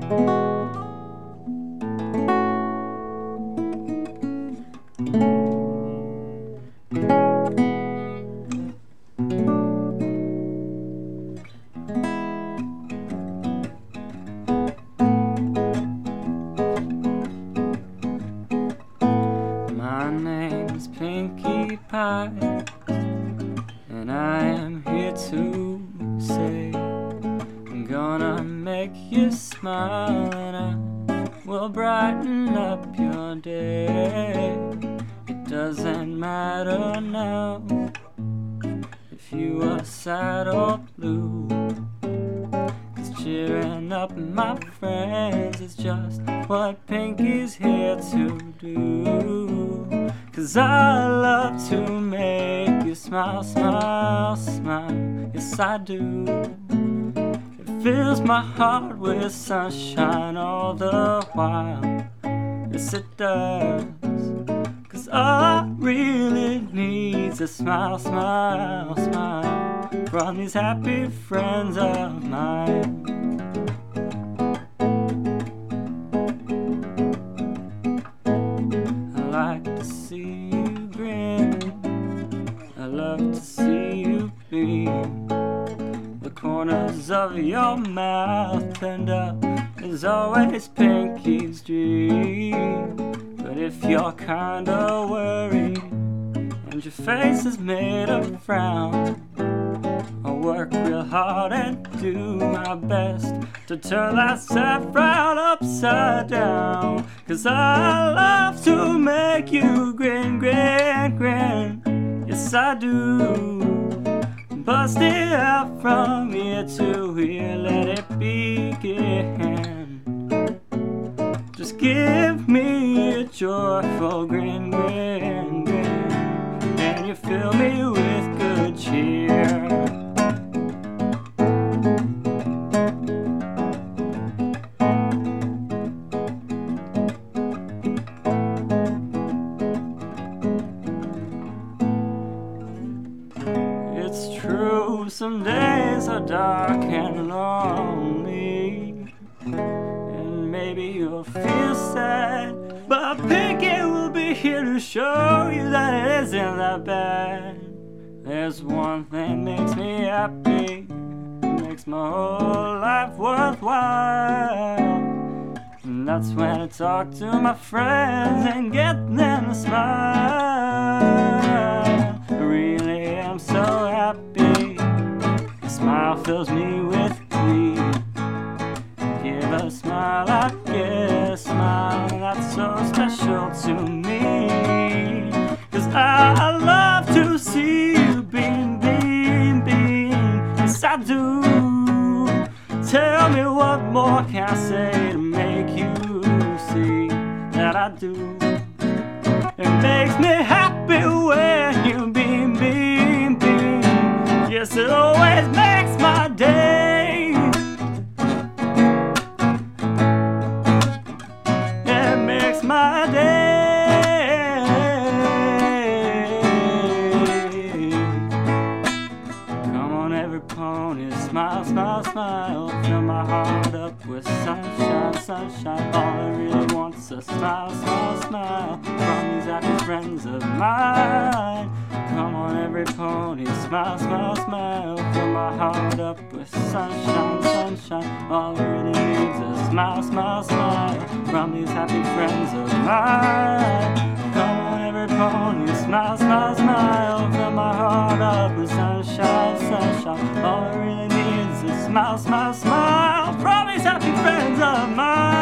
My name's Pinkie Pie, and I am here to say I'm gonna make you smile, and I will brighten up your day. It doesn't matter now if you are sad or blue, 'cause cheering up my friends is just what Pinkie's here to do. 'Cause I love to make you smile, smile, smile. Yes, I do. It fills my heart with sunshine all the while. Yes, it does. 'Cause all I really need is a smile, smile, smile from these happy friends of mine. I like to see you grin, I love to see you beam. The corners of your mouth turned up is always Pinkie's dream. But if you're kinda worried and your face is made of frown, I'll work real hard and do my best to turn that sad frown upside down. 'Cause I love to make you grin, grin, grin. Yes, I do. Bust it out from ear to ear, let it begin. Just give me a joyful grin, grin, grin, and you fill me with good cheer. It's true, some days are dark and lonely, and maybe you'll feel sad, but Pinkie will be here to show you that it isn't that bad. There's one thing makes me happy, makes my whole life worthwhile, and that's when I talk to my friends and get them to smile. I really am so happy, a smile fills me with glee. Give a smile, I get a smile, that's so special to me. 'Cause I love to see you beam, beam, beam. Yes, I do. Tell me what more can I say to make you see that I do. It makes me happy when you beam, beam, beam. Yes, it always makes my day. It makes my day. Come on, every pony, smile, smile, smile. Fill my heart up with sunshine, sunshine. All I really want's a smile, smile, smile from these happy friends of mine. Come on, every pony, smile, smile, smile. Fill my heart up with sunshine, sunshine. All I really need's a smile, smile, smile from these happy friends of mine. Come on, every pony, smile, smile, smile. Fill my heart up with sunshine, sunshine. All I really need's a smile, smile, smile from these happy friends of mine.